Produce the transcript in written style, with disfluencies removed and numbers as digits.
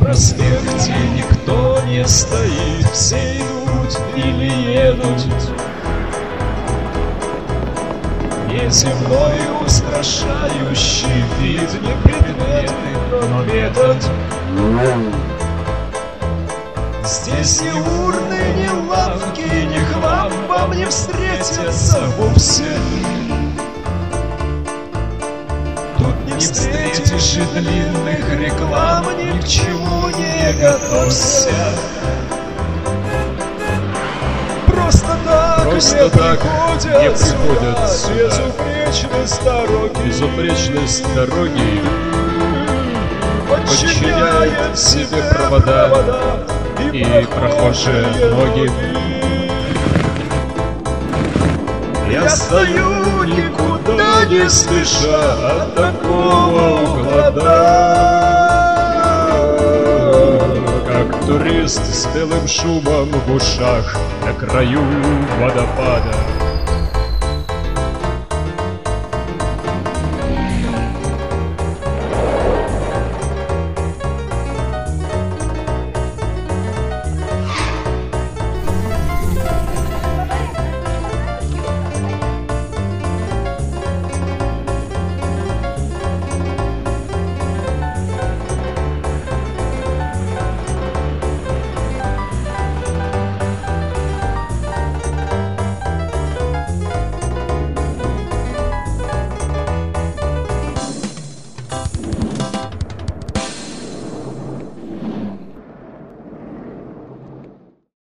проспекте никто не стоит, все идут или едут. Неземной устрашающий вид, не предметы, но метод. Здесь ни урны, ни лавки, ни хлам вам не встретятся вовсе. Тут не встретишь и длинных реклам, ни к чему не готовься. Просто так не приходят сюда. Безупречность дороги подчиняет себе провода и прохожие ноги. Я стою никуда не спеша от такого уклада, как турист с белым шумом в ушах на краю водопада.